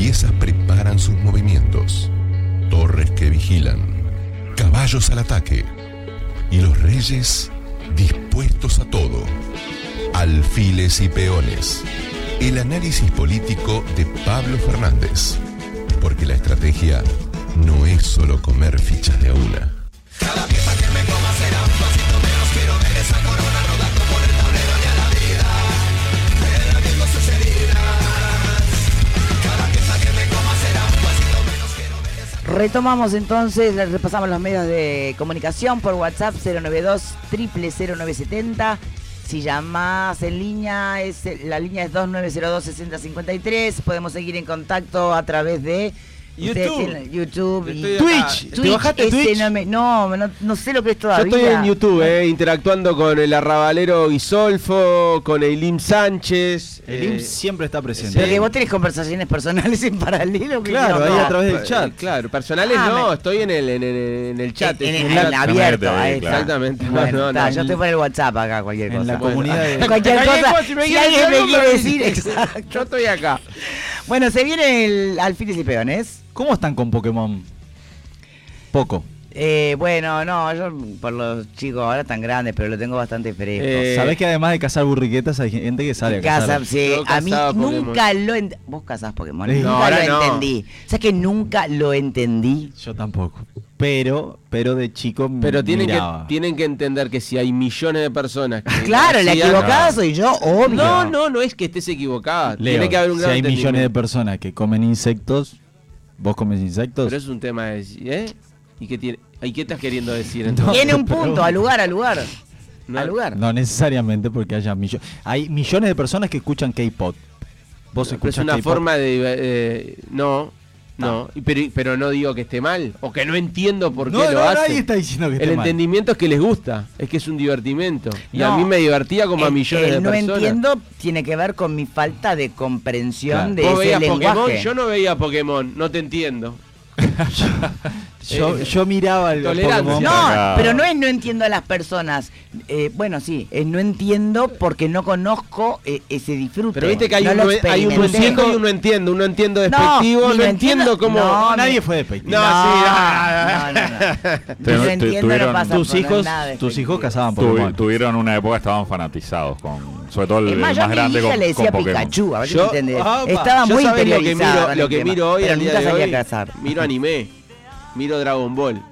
piezas preparan sus movimientos, torres que vigilan, caballos al ataque y los reyes dispuestos a todo. Alfiles y peones. El análisis político de Pablo Fernández. Porque la estrategia no es solo comer fichas de a una. Cada pieza que me coma será un pasito menos. Quiero ver esa corona rodando por el tablero y a la vida perdiendo sus heridas. Cada pieza que me coma será un pasito menos. Quiero ver esa... Retomamos entonces, repasamos los medios de comunicación por WhatsApp 092-00970. Si llamás en línea, la línea es 2902-6053. Podemos seguir en contacto a través de YouTube y Twitch. ¿Te bajaste Twitch? No sé lo que es todavía. Yo estoy en YouTube, interactuando con el arrabalero Guisolfo, con Eilim Sánchez. Eilim siempre está presente. Pero que vos tenés conversaciones personales en paralelo. Claro, ahí a través del chat. Claro, personales estoy en el chat. En el abierto. Ahí está. Exactamente. Bueno, yo estoy por el WhatsApp acá, cualquier cosa. En la comunidad de... Cualquier cosa, si alguien me quiere decir, exacto. Yo estoy acá. Bueno, se viene el Alfiles y Peones. ¿Cómo están con Pokémon? Poco. Bueno, no, yo por los chicos ahora tan grandes, pero lo tengo bastante fresco. ¿Sabés que además de cazar burriquetas hay gente que sale a cazar? Sí, a mí nunca lo entendí. ¿Vos cazás Pokémon? Nunca lo entendí. ¿Sabes que nunca lo entendí? Yo tampoco. Pero de chico Pero miraba. tienen que entender que si hay millones de personas que claro, la equivocada soy yo, obvio. No es que estés equivocada. Leo, tiene que haber un si gran hay millones de entendimiento. personas que comen insectos, ¿vos comes insectos? Pero es un tema de... ¿Y qué estás queriendo decir entonces? Tiene un punto, al lugar. No necesariamente porque haya millones. Hay millones de personas que escuchan K-pop. ¿Vos Pero escuchás es una K-pop? forma de... No, pero no digo que esté mal, o que no entiendo por qué lo hacen. Nadie está diciendo que esté El mal. entendimiento es que les gusta, es que es un divertimento. Y No, a mí me divertía como a millones de no personas. entiendo, tiene que ver con mi falta de comprensión de ¿Vos ese veías lenguaje. Pokémon? Yo no veía Pokémon, no te entiendo. Yo miraba el tolerancia. Pokémon. No, pero no es no entiendo a las personas. Bueno, sí, es no entiendo porque no conozco ese disfrute. Pero viste que hay no un lo no experimenté. entiendo y un no entiendo. Uno entiendo despectivo, ni no lo entiendo cómo... no, Nadie fue despectivo. No, No entiendo, no pasa Tus por hijos, nada tus hijos despectivo. cazaban Pokémon. Tuvieron una época que estaban fanatizados sobre todo el Es más, yo a más mi grande hija con le decía Pokémon. Pikachu, a ver si Yo- me entendés. Opa, Estaba yo muy sabés interiorizada lo que con el miro tema, hoy, pero al día nunca de salía hoy, a cazar. miro anime, miro Dragon Ball.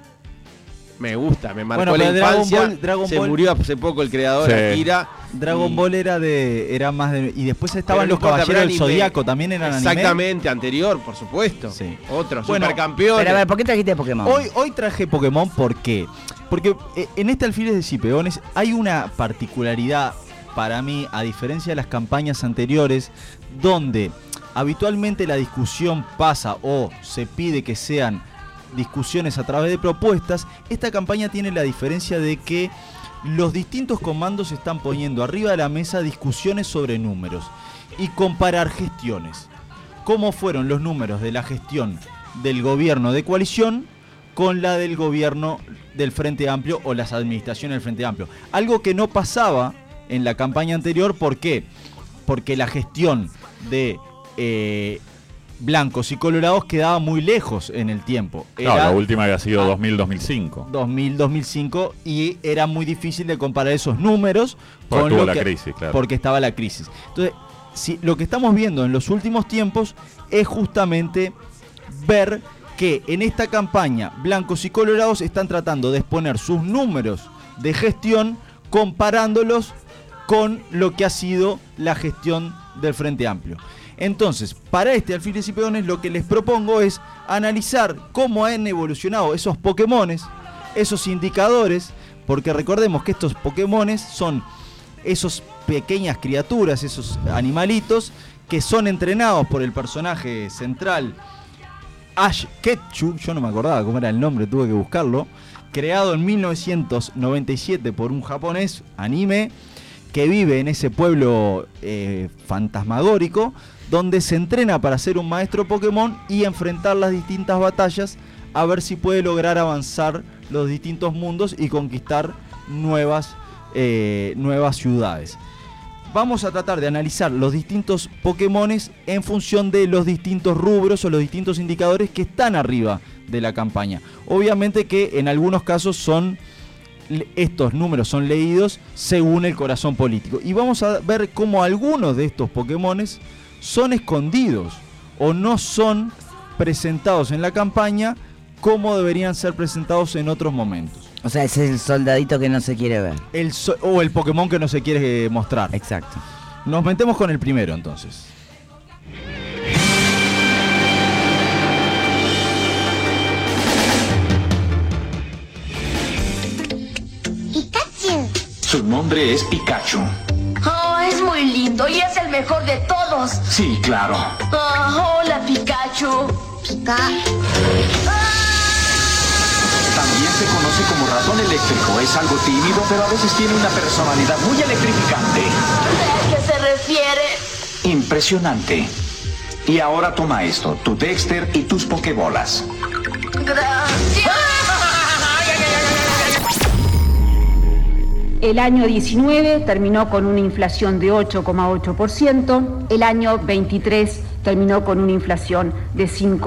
Me gusta, me marcó Bueno, la pero infancia. Dragon Se Ball- murió hace poco el creador, Sí. Akira. Dragon y- Ball era más de... Y después estaban Pero no los importa, Caballeros pero del anime. Zodíaco, también eran anime. Exactamente, anterior, por supuesto. Sí. Otros, Bueno, supercampeones. Pero a ver, ¿por qué trajiste Pokémon? Hoy traje Pokémon, ¿por qué? Porque en este Alfiles y Peones hay una particularidad para mí, a diferencia de las campañas anteriores, donde habitualmente la discusión pasa o se pide que sean discusiones a través de propuestas. Esta campaña tiene la diferencia de que los distintos comandos están poniendo arriba de la mesa discusiones sobre números y comparar gestiones. ¿Cómo fueron los números de la gestión del gobierno de coalición con la del gobierno del Frente Amplio o las administraciones del Frente Amplio? Algo que no pasaba en la campaña anterior. ¿Por qué? Porque la gestión de blancos y colorados quedaba muy lejos en el tiempo. No, la última había sido 2000-2005. 2000-2005, y era muy difícil de comparar esos números Porque con tuvo lo la que, crisis, claro. porque estaba la crisis. Entonces, lo que estamos viendo en los últimos tiempos es justamente ver que en esta campaña blancos y colorados están tratando de exponer sus números de gestión comparándolos con lo que ha sido la gestión del Frente Amplio. Entonces, para este Alfiles y Peones, lo que les propongo es analizar cómo han evolucionado esos Pokémones, esos indicadores, porque recordemos que estos Pokémones son esos pequeñas criaturas, esos animalitos que son entrenados por el personaje central Ash Ketchum. Yo no me acordaba cómo era el nombre, tuve que buscarlo. Creado en 1997 por un japonés, anime, que vive en ese pueblo fantasmagórico, donde se entrena para ser un maestro Pokémon y enfrentar las distintas batallas, a ver si puede lograr avanzar los distintos mundos y conquistar nuevas ciudades. vamos a tratar de analizar los distintos Pokémones en función de los distintos rubros o los distintos indicadores que están arriba de la campaña. Obviamente que en algunos casos estos números son leídos según el corazón político. Y vamos a ver cómo algunos de estos Pokémones son escondidos o no son presentados en la campaña como deberían ser presentados en otros momentos. O sea, ese es el soldadito que no se quiere ver. O el Pokémon que no se quiere mostrar. Exacto. Nos metemos con el primero entonces. Pikachu. Su nombre es Pikachu. Oh, es muy lindo y es el mejor de todos. Sí, claro. Oh, hola, Pikachu. También se conoce como ratón eléctrico. Es algo tímido, pero a veces tiene una personalidad muy electrificante. ¿A qué se refiere? Impresionante. Y ahora toma esto, tu Dexter y tus Pokébolas. Gracias. El año 19 terminó con una inflación de 8,8%, el año 23 terminó con una inflación de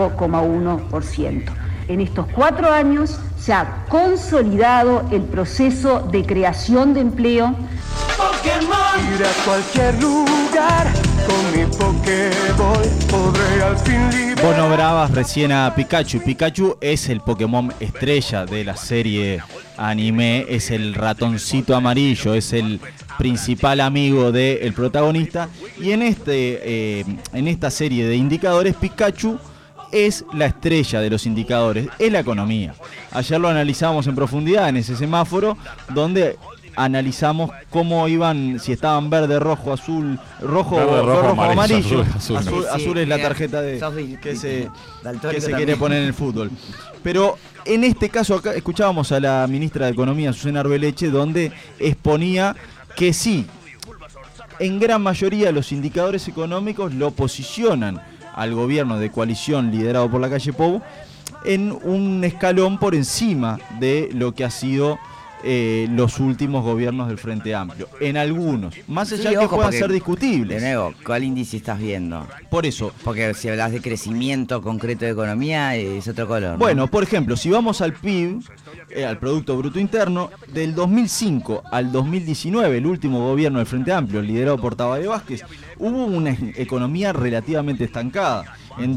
5,1%. En estos 4 años se ha consolidado el proceso de creación de empleo. Pokémon. Ir a cualquier lugar con mi Pokéball podré al fin liberar. Vos nombrabas recién a Pikachu. Pikachu es el Pokémon estrella de la serie anime, es el ratoncito amarillo, es el principal amigo del protagonista. Y en esta serie de indicadores, Pikachu es la estrella de los indicadores, es la economía. Ayer lo analizamos en profundidad en ese semáforo, donde analizamos cómo iban, si estaban verde, rojo, azul, rojo, amarillo. Azul es la tarjeta que se quiere poner en el fútbol. Pero en este caso acá escuchábamos a la ministra de Economía, Susana Arbeleche, donde exponía que sí, en gran mayoría los indicadores económicos lo posicionan al gobierno de coalición liderado por Lacalle Pou en un escalón por encima de lo que ha sido los últimos gobiernos del Frente Amplio. En algunos, más allá que puedan ser discutibles. De nuevo, ¿cuál índice estás viendo? Por eso. Porque si hablas de crecimiento concreto de economía, es otro color, ¿no? Bueno, por ejemplo, si vamos al PIB, al Producto Bruto Interno, del 2005 al 2019, el último gobierno del Frente Amplio, liderado por Tabaré Vázquez, hubo una economía relativamente estancada. En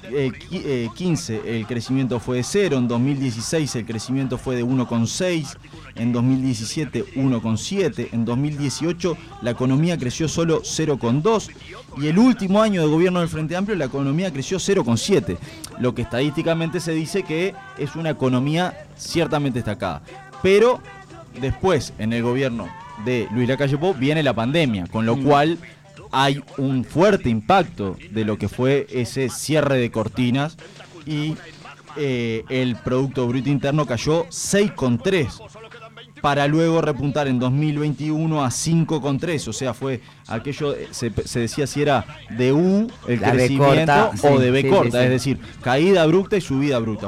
2015 el crecimiento fue de 0, en 2016 el crecimiento fue de 1,6, en 2017 1,7, en 2018 la economía creció solo 0,2 y el último año de gobierno del Frente Amplio la economía creció 0,7, lo que estadísticamente se dice que es una economía ciertamente estancada. Pero después, en el gobierno de Luis Lacalle Pou, viene la pandemia, con lo cual hay un fuerte impacto de lo que fue ese cierre de cortinas y el Producto Bruto Interno cayó 6,3 para luego repuntar en 2021 a 5,3, o sea, fue aquello, se decía si era de U el la crecimiento o de B corta, es decir, caída abrupta y subida abrupta,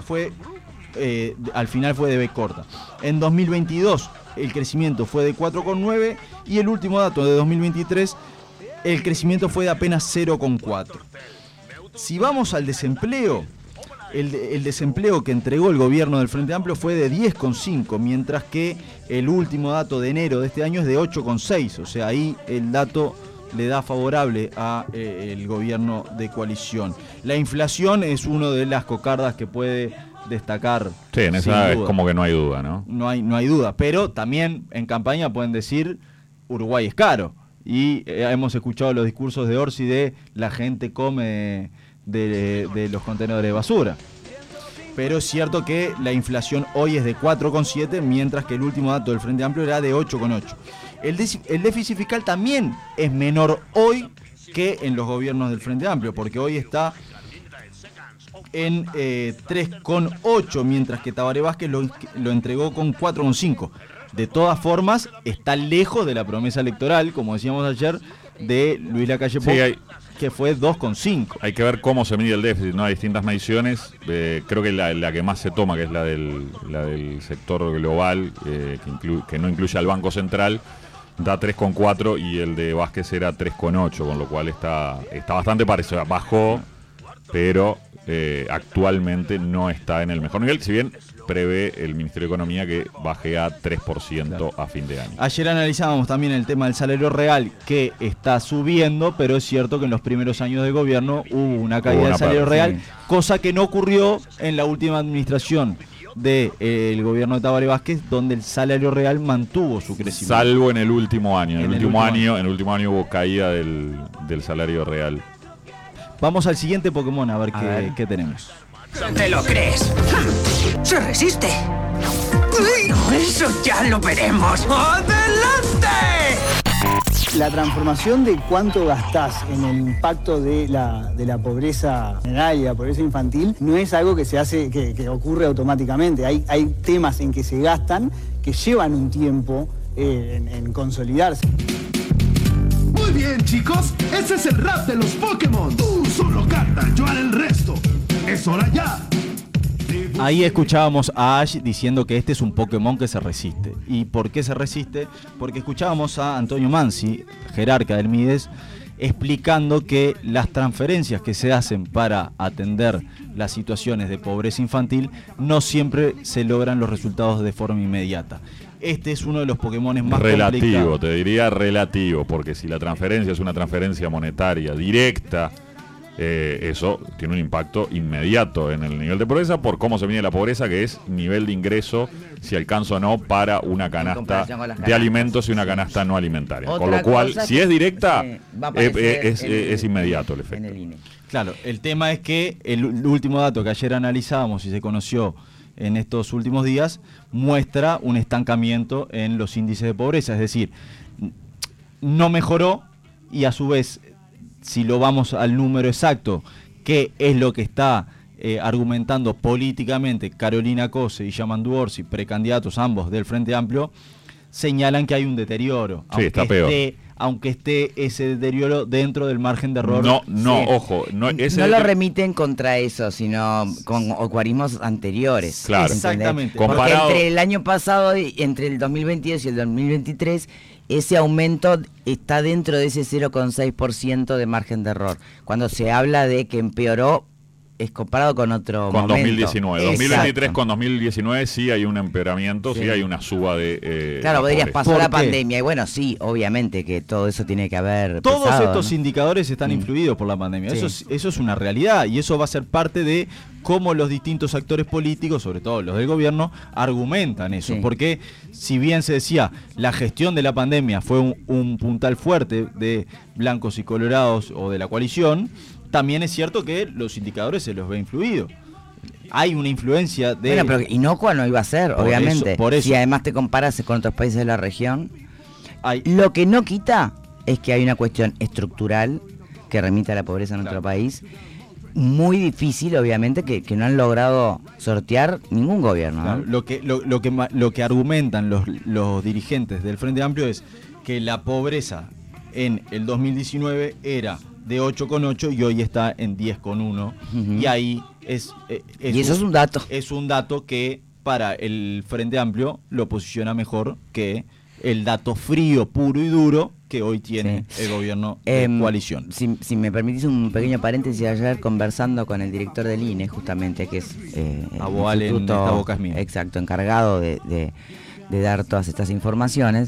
al final fue de B corta. En 2022 el crecimiento fue de 4,9 y el último dato de 2023 el crecimiento fue de apenas 0,4. Si vamos al desempleo, el desempleo que entregó el gobierno del Frente Amplio fue de 10,5, mientras que el último dato de enero de este año es de 8,6. O sea, ahí el dato le da favorable a el gobierno de coalición. La inflación es una de las cocardas que puede destacar. Sí, en esa es como que no hay duda, ¿no? No hay duda, pero también en campaña pueden decir Uruguay es caro. Y hemos escuchado los discursos de Orsi de la gente come de los contenedores de basura. Pero es cierto que la inflación hoy es de 4,7, mientras que el último dato del Frente Amplio era de 8,8. El déficit fiscal también es menor hoy que en los gobiernos del Frente Amplio, porque hoy está en 3,8, mientras que Tabaré Vázquez lo entregó con 4,5. De todas formas, está lejos de la promesa electoral, como decíamos ayer, de Luis Lacalle Pou, que fue 2,5. Hay que ver cómo se mide el déficit, ¿no? Hay distintas mediciones. Creo que la que más se toma, que es la del sector global, que no incluye al Banco Central, da 3,4 y el de Vázquez era 3,8, con lo cual está bastante parecido. Bajó, pero actualmente no está en el mejor nivel, si bien prevé el Ministerio de Economía que baje a 3% a fin de año. Ayer analizábamos también el tema del salario real, que está subiendo, pero es cierto que en los primeros años de gobierno hubo una caída del salario real, cosa que no ocurrió en la última administración del gobierno de Tabaré Vázquez, donde el salario real mantuvo su crecimiento. Salvo en el último año. En el último año hubo caída del salario real. Vamos al siguiente Pokémon a ver qué tenemos. ¿Te lo crees? ¡Se resiste! ¡Eso ya lo veremos! ¡Adelante! La transformación de cuánto gastás en el impacto de la pobreza general y la pobreza infantil no es algo que se hace, que ocurre automáticamente. Hay temas en que se gastan que llevan un tiempo en consolidarse. Muy bien, chicos, ese es el rap de los Pokémon. Tú solo canta, yo haré el resto. Es hora ya. Ahí escuchábamos a Ash diciendo que este es un Pokémon que se resiste. ¿Y por qué se resiste? Porque escuchábamos a Antonio Mansi, jerarca del Mides, explicando que las transferencias que se hacen para atender las situaciones de pobreza infantil no siempre se logran los resultados de forma inmediata. Este es uno de los Pokémon más relativo, complicados. te diría relativo, porque si la transferencia es una transferencia monetaria directa, eso tiene un impacto inmediato en el nivel de pobreza por cómo se mide la pobreza, que es nivel de ingreso, si alcanza o no para una canasta de alimentos y una canasta no alimentaria. Con lo cual, si es directa, es inmediato el efecto. Claro, el tema es que el último dato que ayer analizábamos y se conoció en estos últimos días muestra un estancamiento en los índices de pobreza, es decir, no mejoró y a su vez, si lo vamos al número exacto, que es lo que está argumentando políticamente Carolina Cose y Yamandu Orsi, precandidatos ambos del Frente Amplio, señalan que hay un deterioro. Sí, está peor. Aunque esté ese deterioro dentro del margen de error. Ojo. No lo remiten contra eso, sino con guarismos anteriores. Claro, exactamente. Porque entre el año pasado, entre el 2022 y el 2023, ese aumento está dentro de ese 0,6% de margen de error. Cuando se habla de que empeoró, es comparado con otro momento. 2019. Exacto. 2023 con 2019 sí hay un empeoramiento, sí hay una suba de... claro, vos dirías, pasó la qué? pandemia. Y bueno, sí, obviamente que todo eso tiene que haber Todos pesado, estos indicadores están influidos por la pandemia. Sí. Eso es una realidad y eso va a ser parte de cómo los distintos actores políticos, sobre todo los del gobierno, argumentan eso. Sí. Porque si bien se decía, la gestión de la pandemia fue un puntal fuerte de blancos y colorados o de la coalición, también es cierto que los indicadores se los ve influidos. Hay una influencia de... Bueno, pero inocua no iba a ser, por obviamente. Por eso. Si además te comparas con otros países de la región, lo que no quita es que hay una cuestión estructural que remite a la pobreza en nuestro país, muy difícil, obviamente, que no han logrado sortear ningún gobierno, ¿no? Claro, lo que argumentan los dirigentes del Frente Amplio es que la pobreza en el 2019 era de 8,8 y hoy está en 10,1. Y ahí y eso es un dato. Es un dato que para el Frente Amplio lo posiciona mejor que el dato frío, puro y duro que hoy tiene el gobierno de coalición. Si me permitís un pequeño paréntesis, ayer conversando con el director del INE, justamente, que es Aboal en Esta Boca es Mía. Exacto, encargado de dar todas estas informaciones,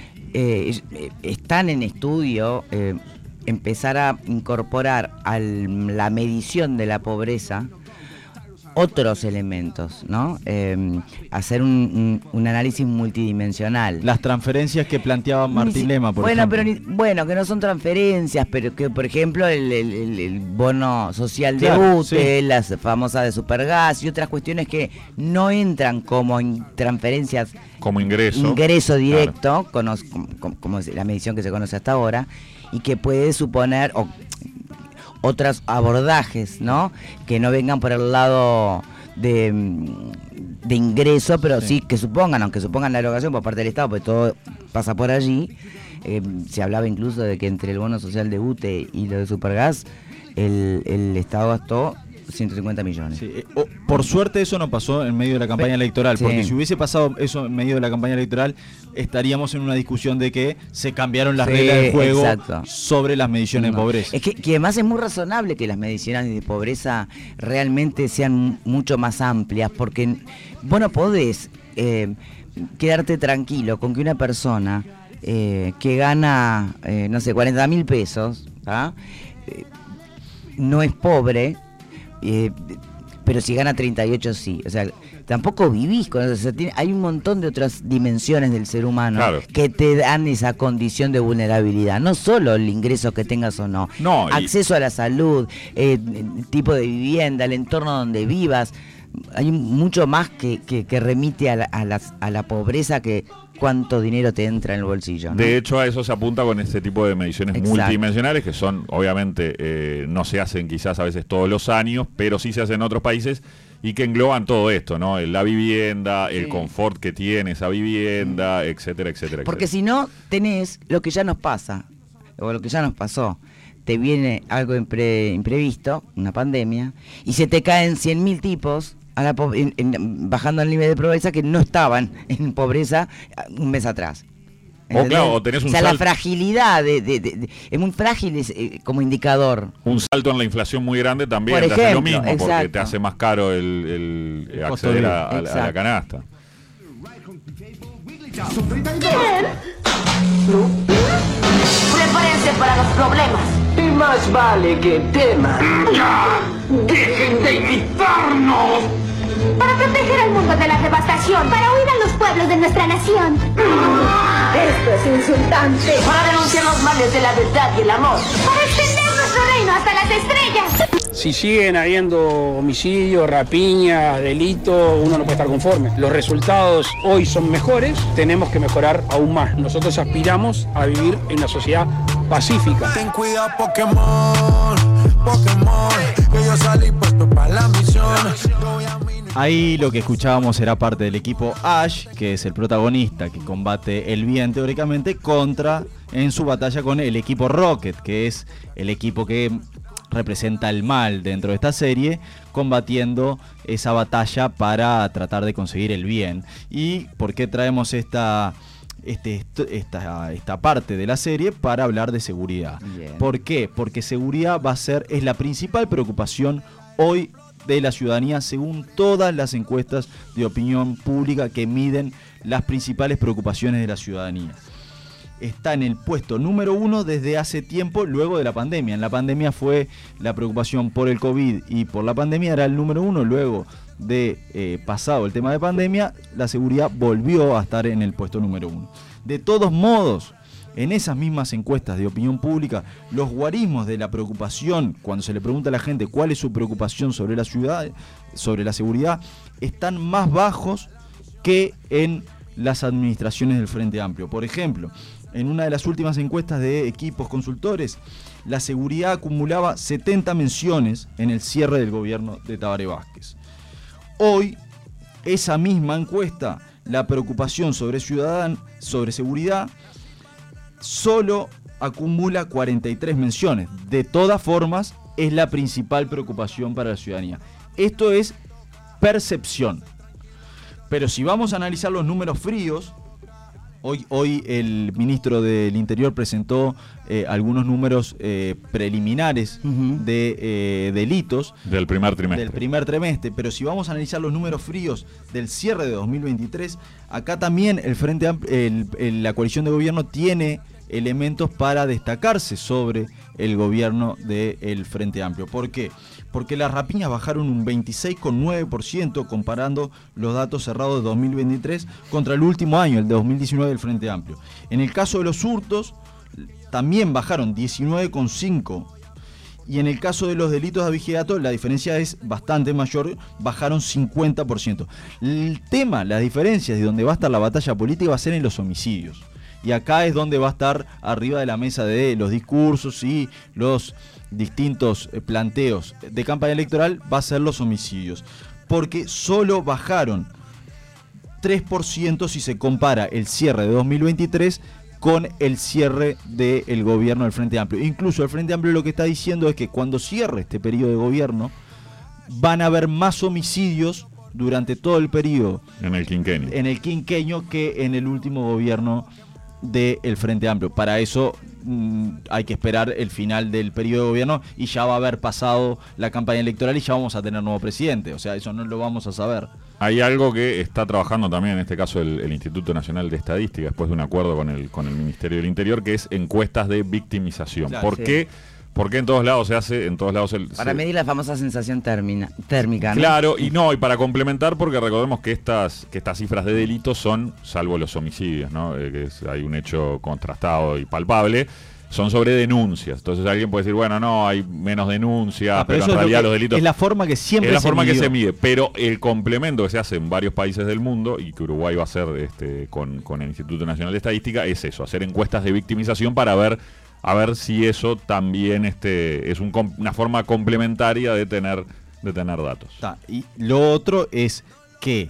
están en estudio empezar a incorporar a la medición de la pobreza otros elementos, ¿no? Hacer un análisis multidimensional. Las transferencias que planteaba Martín Lema, por ejemplo. Bueno, que no son transferencias, pero que, por ejemplo, el bono social de UTE, las famosas de Supergas y otras cuestiones que no entran como transferencias, como ingreso directo, como es la medición que se conoce hasta ahora, y que puede suponer otros abordajes, ¿no? Que no vengan por el lado de ingreso, pero sí que aunque supongan la erogación por parte del Estado, porque todo pasa por allí. Se hablaba incluso de que entre el bono social de UTE y lo de Supergas, el Estado gastó 150 millones. Sí, por suerte eso no pasó en medio de la campaña electoral, sí. porque si hubiese pasado eso en medio de la campaña electoral, estaríamos en una discusión de que se cambiaron las reglas del juego sobre las mediciones de pobreza. Es que además es muy razonable que las mediciones de pobreza realmente sean mucho más amplias, porque vos no podés quedarte tranquilo con que una persona que gana, no sé, 40.000 pesos, no es pobre, pero si gana 38 sí. O sea, tampoco vivís con eso. O sea, hay un montón de otras dimensiones del ser humano que te dan esa condición de vulnerabilidad. No solo el ingreso que tengas o no. Acceso a la salud, tipo de vivienda, el entorno donde vivas. Hay mucho más que remite a la pobreza que cuánto dinero te entra en el bolsillo, ¿no? De hecho, a eso se apunta con este tipo de mediciones multidimensionales, que son, obviamente, no se hacen quizás a veces todos los años, pero sí se hacen en otros países y que engloban todo esto, ¿no? La vivienda, el confort que tiene esa vivienda, etcétera, etcétera. Porque si no, tenés lo que ya nos pasa, o lo que ya nos pasó. Te viene algo imprevisto, una pandemia, y se te caen 100.000 tipos bajando el nivel de pobreza que no estaban en pobreza un mes atrás. O tenés un la fragilidad es muy frágil como indicador. Un salto en la inflación muy grande también te hace lo mismo, porque te hace más caro el acceder a la canasta. Prepárense para los problemas. Y más vale que teman. ¡Dejen de imitarnos! Para proteger al mundo de la devastación, para huir a los pueblos de nuestra nación. Esto es insultante. Para denunciar los males de la verdad y el amor. Para extender nuestro reino hasta las estrellas. Si siguen habiendo homicidios, rapiñas, delitos, uno no puede estar conforme. Los resultados hoy son mejores, tenemos que mejorar aún más. Nosotros aspiramos a vivir en una sociedad pacífica. Ten cuidado, Pokémon, que yo salí puesto para la misión. Ahí lo que escuchábamos era parte del equipo Ash, que es el protagonista que combate el bien teóricamente en su batalla con el equipo Rocket, que es el equipo que representa el mal dentro de esta serie, combatiendo esa batalla para tratar de conseguir el bien. ¿Y por qué traemos esta parte de la serie? Para hablar de seguridad. Bien. ¿Por qué? Porque seguridad es la principal preocupación hoy de la ciudadanía, según todas las encuestas de opinión pública que miden las principales preocupaciones de la ciudadanía. Está en el puesto número 1 desde hace tiempo, luego de la pandemia. En la pandemia fue la preocupación por el COVID y por la pandemia era el número 1. Luego de pasado el tema de pandemia, la seguridad volvió a estar en el puesto número 1. De todos modos, en esas mismas encuestas de opinión pública, los guarismos de la preocupación, cuando se le pregunta a la gente cuál es su preocupación sobre la ciudad, sobre la seguridad, están más bajos que en las administraciones del Frente Amplio. Por ejemplo, en una de las últimas encuestas de equipos consultores, la seguridad acumulaba 70 menciones en el cierre del gobierno de Tabaré Vázquez. Hoy, esa misma encuesta, la preocupación sobre seguridad, solo acumula 43 menciones. De todas formas, es la principal preocupación para la ciudadanía. Esto es percepción. Pero si vamos a analizar los números fríos, hoy el ministro del Interior presentó algunos números preliminares de delitos del primer trimestre. Pero si vamos a analizar los números fríos del cierre de 2023, acá también el Frente Amplio, la coalición de gobierno tiene elementos para destacarse sobre el gobierno del Frente Amplio. ¿Por qué? Porque las rapiñas bajaron un 26,9% comparando los datos cerrados de 2023 contra el último año, el de 2019 del Frente Amplio. En el caso de los hurtos, también bajaron 19,5%. Y en el caso de los delitos de abigeato, la diferencia es bastante mayor, bajaron 50%. El tema, las diferencias de donde va a estar la batalla política va a ser en los homicidios. Y acá es donde va a estar arriba de la mesa de los discursos y los distintos planteos de campaña electoral, va a ser los homicidios. Porque solo bajaron 3% si se compara el cierre de 2023 con el cierre del gobierno del Frente Amplio. Incluso el Frente Amplio lo que está diciendo es que cuando cierre este periodo de gobierno van a haber más homicidios durante todo el periodo En el quinquenio que en el último gobierno del Frente Amplio. Para eso hay que esperar el final del periodo de gobierno y ya va a haber pasado la campaña electoral y ya vamos a tener nuevo presidente. O sea, eso no lo vamos a saber. Hay algo que está trabajando también, en este caso el Instituto Nacional de Estadística, después de un acuerdo con el Ministerio del Interior, que es encuestas de victimización. Claro, ¿Por qué? Porque en todos lados se hace, para medir la famosa sensación térmica, ¿no? Claro, y para complementar, porque recordemos que estas cifras de delitos son, salvo los homicidios, ¿no? Hay un hecho contrastado y palpable, son sobre denuncias. Entonces alguien puede decir, bueno, no, hay menos denuncias, pero en realidad los delitos... Es la forma que siempre es la forma que se mide, pero el complemento que se hace en varios países del mundo, y que Uruguay va a hacer con el Instituto Nacional de Estadística, es eso, hacer encuestas de victimización para ver si eso también es una forma complementaria de tener datos. Y lo otro es que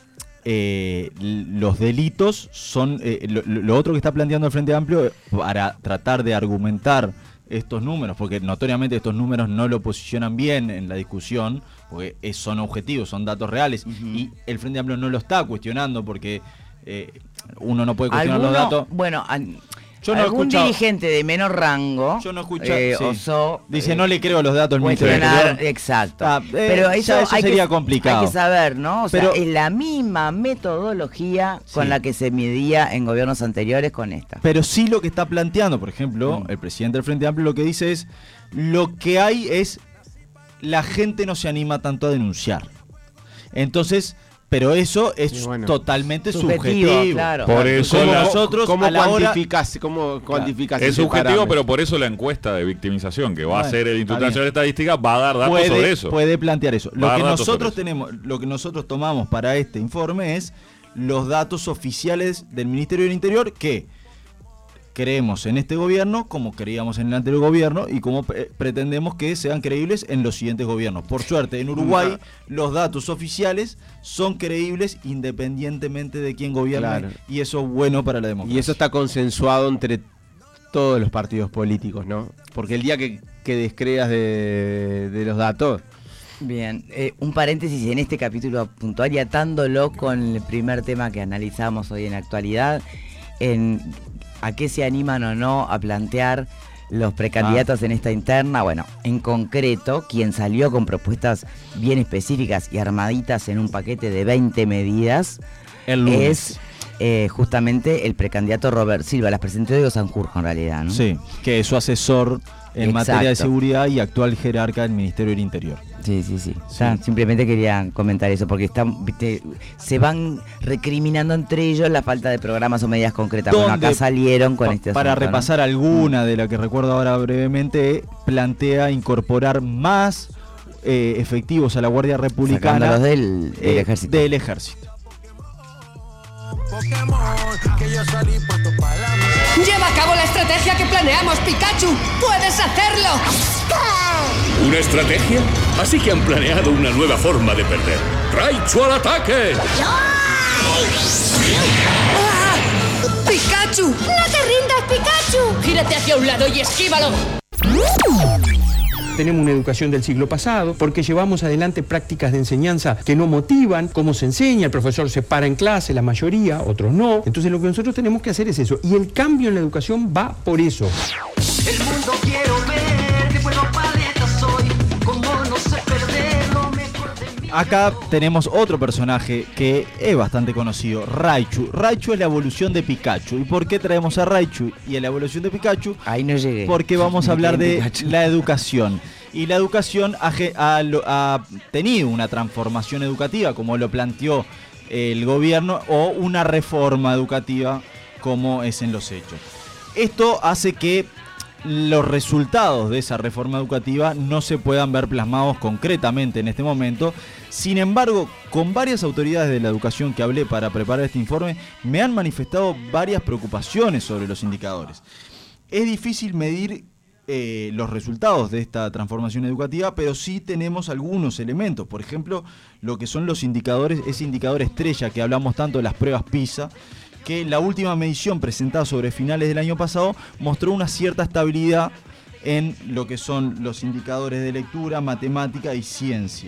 los delitos son lo otro que está planteando el Frente Amplio para tratar de argumentar estos números, porque notoriamente estos números no lo posicionan bien en la discusión, porque son objetivos, son datos reales, y el Frente Amplio no lo está cuestionando porque uno no puede cuestionar los datos. Bueno, yo no algún dirigente de menor rango osó dice no le creo los datos del Ministerio del Interior. Exacto. Pero eso sería complicado. Hay que saber, ¿no? O pero sea, es la misma metodología con la que se medía en gobiernos anteriores con esta. Pero sí lo que está planteando, por ejemplo, el presidente del Frente Amplio lo que dice es lo que hay es la gente no se anima tanto a denunciar. Entonces, pero eso es totalmente subjetivo. Claro. Por eso nosotros ¿Cómo a la cuantificás es subjetivo, pero por eso la encuesta de victimización que va a hacer el Instituto Nacional de Estadística va a dar datos sobre eso. Puede plantear eso. Lo que nosotros tomamos para este informe es los datos oficiales del Ministerio del Interior, que creemos en este gobierno como creíamos en el anterior gobierno y como pretendemos que sean creíbles en los siguientes gobiernos. Por suerte, en Uruguay los datos oficiales son creíbles independientemente de quién gobierne, y eso es bueno para la democracia. Y eso está consensuado entre todos los partidos políticos, ¿no? Porque el día que descreas de los datos... Bien, un paréntesis en este capítulo puntual y atándolo con el primer tema que analizamos hoy en la actualidad, ¿a qué se animan o no a plantear los precandidatos en esta interna? Bueno, en concreto, quien salió con propuestas bien específicas y armaditas en un paquete de 20 medidas es justamente el precandidato Robert Silva. Las presentó Diego Sanjurjo en realidad, ¿no? Sí, que es su asesor en materia de seguridad y actual jerarca del Ministerio del Interior. Sí. Simplemente quería comentar eso, porque se van recriminando entre ellos la falta de programas o medidas concretas. Bueno, acá salieron con este asunto, para repasar alguna de las que recuerdo ahora brevemente, plantea incorporar más efectivos a la Guardia Republicana del Ejército. Del Ejército. Lleva a cabo la estrategia que planeamos, Pikachu. ¡Puedes hacerlo! ¿Una estrategia? Así que han planeado una nueva forma de perder. ¡Raichu al ataque! ¡Pikachu! ¡No te rindas, Pikachu! ¡Gírate hacia un lado y esquívalo! Tenemos una educación del siglo pasado porque llevamos adelante prácticas de enseñanza que no motivan cómo se enseña, el profesor se para en clase, la mayoría, otros no. Entonces lo que nosotros tenemos que hacer es eso, y el cambio en la educación va por eso. El mundo quiero ver, qué bueno paleta soy, como no sé perder lo mejor de mí. Acá tenemos otro personaje que es bastante conocido, Raichu. Raichu es la evolución de Pikachu. ¿Y por qué traemos a Raichu y a la evolución de Pikachu? Ahí no llegué. Porque vamos a hablar de la educación. Y la educación ha tenido una transformación educativa, como lo planteó el gobierno, o una reforma educativa, como es en los hechos. Esto hace que los resultados de esa reforma educativa no se puedan ver plasmados concretamente en este momento. Sin embargo, con varias autoridades de la educación que hablé para preparar este informe, me han manifestado varias preocupaciones sobre los indicadores. Es difícil medir los resultados de esta transformación educativa, pero sí tenemos algunos elementos. Por ejemplo, lo que son los indicadores, ese indicador estrella que hablamos tanto de las pruebas PISA, que la última medición presentada sobre finales del año pasado mostró una cierta estabilidad en lo que son los indicadores de lectura, matemática y ciencia.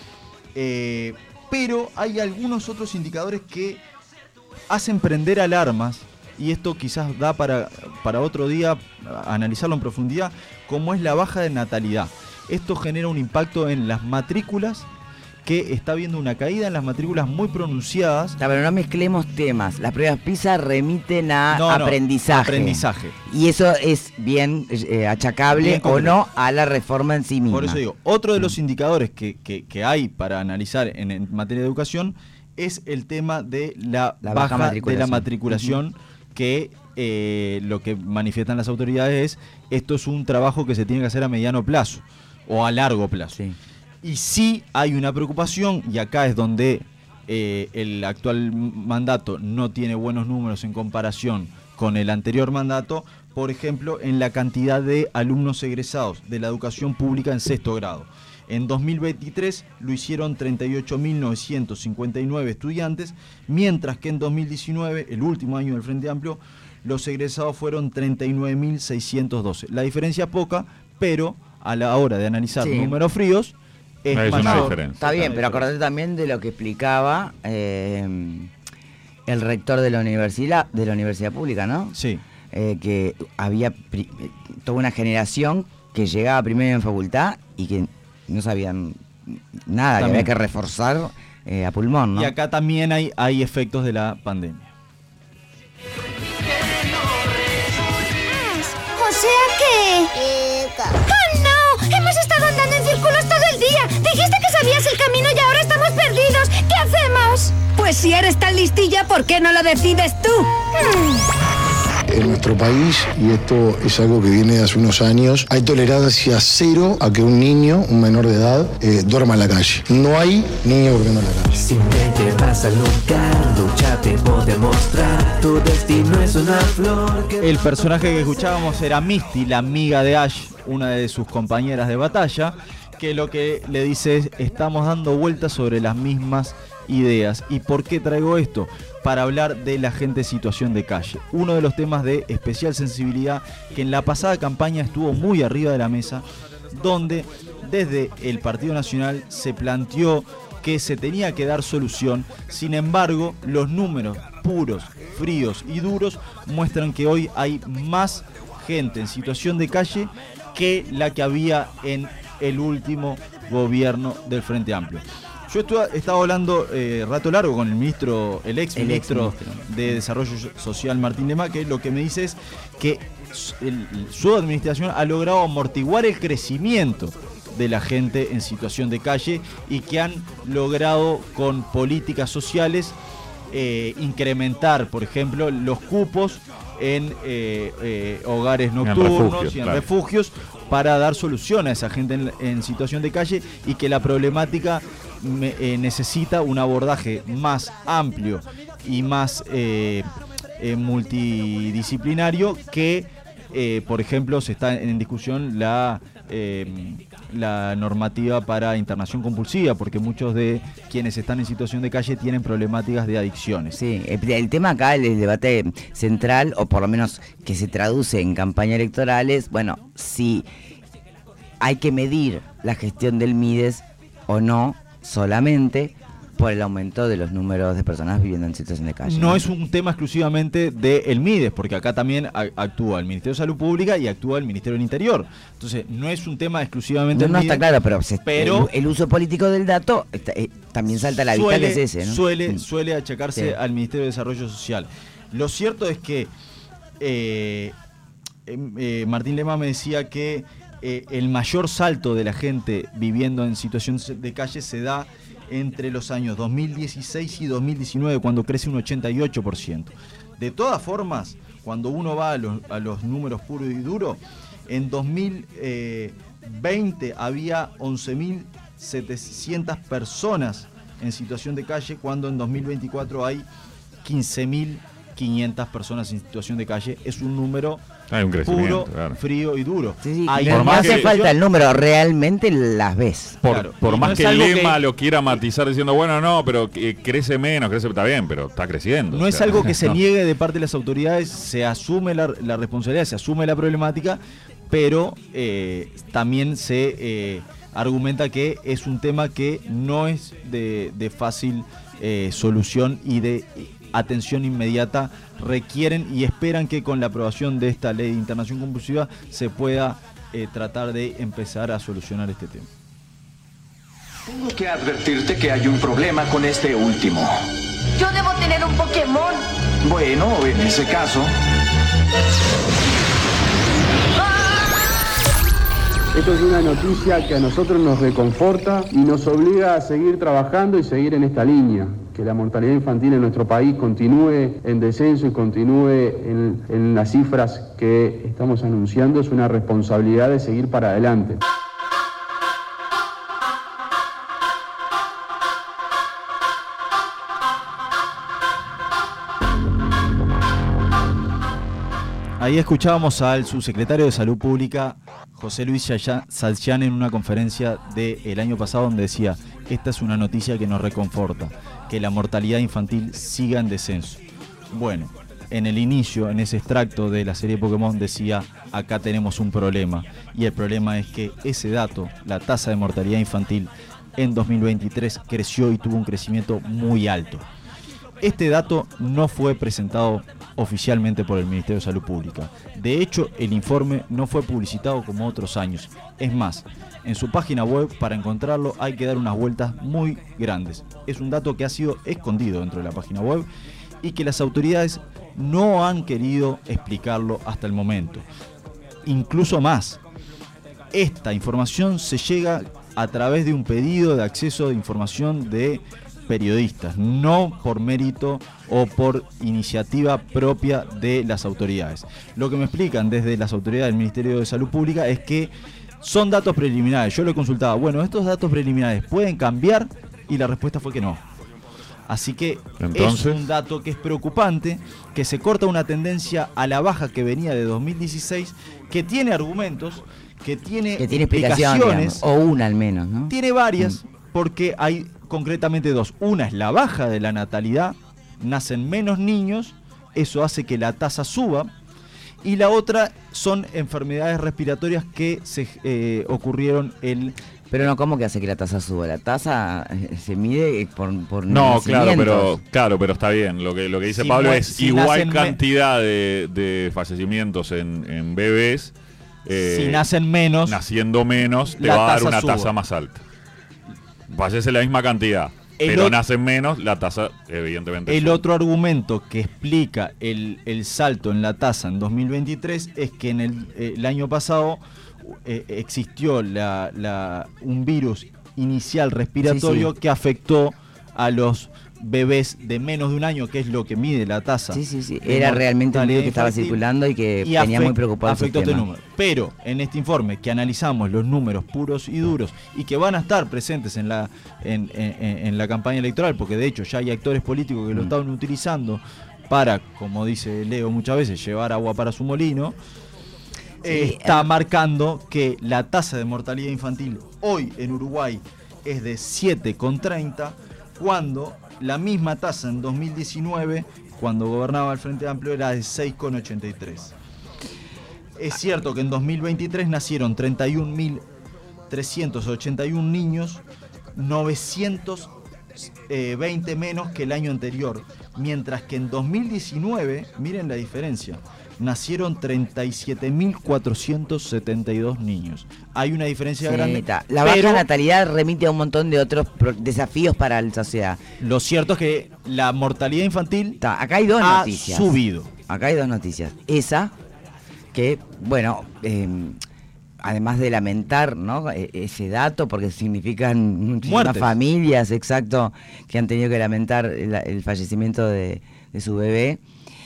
Pero hay algunos otros indicadores que hacen prender alarmas, y esto quizás da para otro día analizarlo en profundidad, como es la baja de natalidad. Esto genera un impacto en las matrículas, que está habiendo una caída en las matrículas muy pronunciadas. Pero no mezclemos temas. Las pruebas PISA remiten a aprendizaje. Y eso es bien achacable bien o no a la reforma en sí misma. Por eso digo, otro de los indicadores que hay para analizar en materia de educación es el tema de la baja de la matriculación, que lo que manifiestan las autoridades es: esto es un trabajo que se tiene que hacer a mediano plazo o a largo plazo. Sí. Y sí hay una preocupación, y acá es donde el actual mandato no tiene buenos números en comparación con el anterior mandato, por ejemplo, en la cantidad de alumnos egresados de la educación pública en sexto grado. En 2023 lo hicieron 38.959 estudiantes, mientras que en 2019, el último año del Frente Amplio, los egresados fueron 39.612. La diferencia es poca, pero a la hora de analizar números fríos, es una diferencia. Está bien, pero acordate también de lo que explicaba el rector de la universidad pública, ¿no? Sí. Que había toda una generación que llegaba primero en facultad y que no sabían nada, también, que había que reforzar a pulmón, ¿no? Y acá también hay efectos de la pandemia. O sea que... ¡Oh, no! Hemos estado andando en círculos todo el día. Dijiste que sabías el camino y ahora estamos perdidos. ¿Qué hacemos? Pues si eres tan listilla, ¿por qué no lo decides tú? En nuestro país, y esto es algo que viene de hace unos años, hay tolerancia cero a que un niño, un menor de edad, duerma en la calle. No hay niño durmiendo en la calle. Si me llevas al lugar, lucha te voy a demostrar. Tu destino es una flor que... El personaje que escuchábamos era Misty, la amiga de Ash, una de sus compañeras de batalla, que lo que le dice es: estamos dando vueltas sobre las mismas ideas. ¿Y por qué traigo esto? Para hablar de la gente en situación de calle. Uno de los temas de especial sensibilidad que en la pasada campaña estuvo muy arriba de la mesa, donde desde el Partido Nacional se planteó que se tenía que dar solución. Sin embargo, los números puros, fríos y duros muestran que hoy hay más gente en situación de calle que la que había en el último gobierno del Frente Amplio. Yo estaba hablando rato largo con el ex ministro de Desarrollo Social, Martín Lema, que lo que me dice es que su administración ha logrado amortiguar el crecimiento de la gente en situación de calle, y que han logrado con políticas sociales incrementar, por ejemplo, los cupos en hogares nocturnos y en refugios, para dar solución a esa gente en situación de calle, y que la problemática necesita un abordaje más amplio y más multidisciplinario, que por ejemplo se está en discusión la normativa para internación compulsiva, porque muchos de quienes están en situación de calle tienen problemáticas de adicciones. Sí, el tema acá, el debate central, o por lo menos que se traduce en campañas electorales, bueno, si hay que medir la gestión del MIDES o no, solamente por el aumento de los números de personas viviendo en situación de calle. No es un tema exclusivamente del MIDES, porque acá también actúa el Ministerio de Salud Pública y actúa el Ministerio del Interior. Entonces, no es un tema exclusivamente del MIDES. No, está claro, pero el uso político del dato también salta a la vista, que es ese, ¿no? Suele achacarse al Ministerio de Desarrollo Social. Lo cierto es que Martín Lema me decía que el mayor salto de la gente viviendo en situación de calle se da entre los años 2016 y 2019, cuando crece un 88%. De todas formas, cuando uno va a los números puros y duros, en 2020 había 11.700 personas en situación de calle, cuando en 2024 hay 15.500 personas en situación de calle. Es un número puro, frío y duro. Sí, no hace falta el número, realmente las ves. Por más que el Lema lo quiera matizar diciendo, bueno, no, pero crece menos, está bien, pero está creciendo. No es algo que se niegue de parte de las autoridades, se asume la responsabilidad, se asume la problemática, pero también se argumenta que es un tema que no es de fácil solución y de atención inmediata. Requieren y esperan que con la aprobación de esta ley de internación compulsiva se pueda tratar de empezar a solucionar este tema. Tengo que advertirte que hay un problema con este último. Yo debo tener un Pokémon. Bueno, en ese caso... Esto es una noticia que a nosotros nos reconforta y nos obliga a seguir trabajando y seguir en esta línea. Que la mortalidad infantil en nuestro país continúe en descenso y continúe en las cifras que estamos anunciando es una responsabilidad de seguir para adelante. Ahí escuchábamos al subsecretario de Salud Pública, José Luis Salcián, en una conferencia del año pasado donde decía: esta es una noticia que nos reconforta, que la mortalidad infantil siga en descenso. Bueno, en el inicio, en ese extracto de la serie Pokémon decía: acá tenemos un problema, y el problema es que ese dato, la tasa de mortalidad infantil en 2023 creció y tuvo un crecimiento muy alto. Este dato no fue presentado oficialmente por el Ministerio de Salud Pública. De hecho, el informe no fue publicitado como otros años. Es más, en su página web, para encontrarlo hay que dar unas vueltas muy grandes. Es un dato que ha sido escondido dentro de la página web y que las autoridades no han querido explicarlo hasta el momento. Incluso más, esta información se llega a través de un pedido de acceso de información de periodistas, no por mérito o por iniciativa propia de las autoridades. Lo que me explican desde las autoridades del Ministerio de Salud Pública es que son datos preliminares. Yo lo he consultado, bueno, ¿estos datos preliminares pueden cambiar? Y la respuesta fue que no. Así que ¿entonces? Es un dato que es preocupante, que se corta una tendencia a la baja que venía de 2016, que tiene argumentos, que tiene explicaciones, digamos, o una al menos, ¿no? Tiene varias, porque hay concretamente dos. Una es la baja de la natalidad, nacen menos niños, eso hace que la tasa suba, y la otra son enfermedades respiratorias que se ocurrieron Pero no, ¿cómo que hace que la tasa suba? La tasa se mide por no, claro, pero está bien. Lo que dice Pablo es si igual cantidad de fallecimientos en bebés. Si nacen menos, naciendo menos, te va a dar una tasa más alta. Fallece la misma cantidad, pero nacen menos, la tasa evidentemente sube. Otro argumento que explica el salto en la tasa en 2023 es que en el año pasado existió un virus inicial respiratorio que afectó a los bebés de menos de un año, que es lo que mide la tasa. Sí. Era realmente un virus que estaba circulando y que tenía muy preocupado afectó este número. Pero en este informe que analizamos los números puros y duros y que van a estar presentes en la campaña electoral, porque de hecho ya hay actores políticos que lo estaban utilizando para, como dice Leo muchas veces, llevar agua para su molino. Está marcando que la tasa de mortalidad infantil hoy en Uruguay es de 7,30, cuando la misma tasa en 2019, cuando gobernaba el Frente Amplio, era de 6,83. Es cierto que en 2023 nacieron 31.381 niños, 920 menos que el año anterior, mientras que en 2019, miren la diferencia, nacieron 37.472 niños. Hay una diferencia grande. La baja natalidad remite a un montón de otros desafíos para la sociedad. Lo cierto es que la mortalidad infantil acá hay dos noticias. Subido. Acá hay dos noticias. Esa, que, bueno, además de lamentar, ¿no?, ese dato, porque significan muchísimas familias, exacto, que han tenido que lamentar el fallecimiento de su bebé.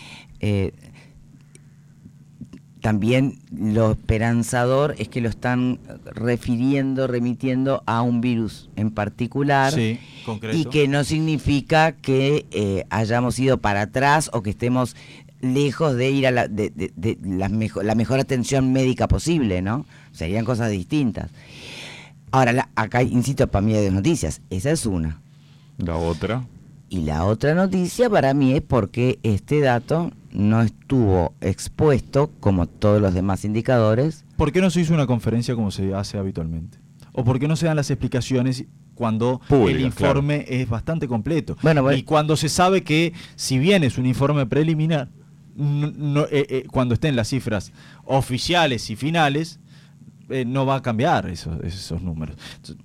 También lo esperanzador es que lo están remitiendo a un virus en particular, concreto. Y que no significa que hayamos ido para atrás o que estemos lejos de ir a la mejor atención médica posible, ¿no? Serían cosas distintas. Ahora, acá, insisto, para mí hay dos noticias. Esa es una. La otra. Y la otra noticia para mí es porque este dato no estuvo expuesto como todos los demás indicadores. ¿Por qué no se hizo una conferencia como se hace habitualmente? ¿O por qué no se dan las explicaciones cuando Pública, el informe es bastante completo? Bueno, y cuando se sabe que, si bien es un informe preliminar, cuando estén las cifras oficiales y finales, no va a cambiar esos números.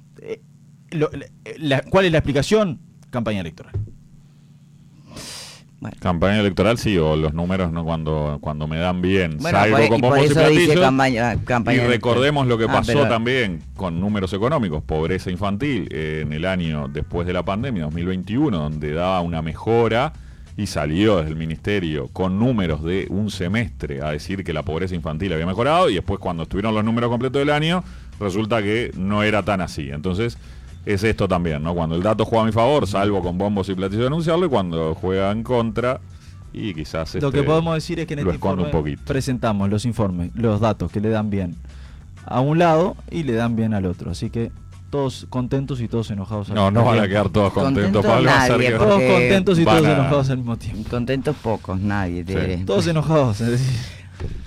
¿Cuál es la explicación? Campaña electoral. Bueno. Campaña electoral sí, o los números no cuando me dan bien, bueno, salgo con bombos y platillos. Campaña y recordemos lo que pasó pero también con números económicos, pobreza infantil en el año después de la pandemia, 2021, donde daba una mejora y salió desde el ministerio con números de un semestre a decir que la pobreza infantil había mejorado, y después cuando estuvieron los números completos del año, resulta que no era tan así. Entonces es esto también, ¿no? Cuando el dato juega a mi favor, salvo con bombos y platillos de anunciarlo, y cuando juega en contra, y quizás lo que podemos decir es que en este informe presentamos los datos que le dan bien a un lado y le dan bien al otro, así que todos contentos y todos enojados. No van a quedar todos contentos. Todos contentos y todos enojados al mismo tiempo. Contentos pocos, nadie. Sí. Todos enojados, es decir.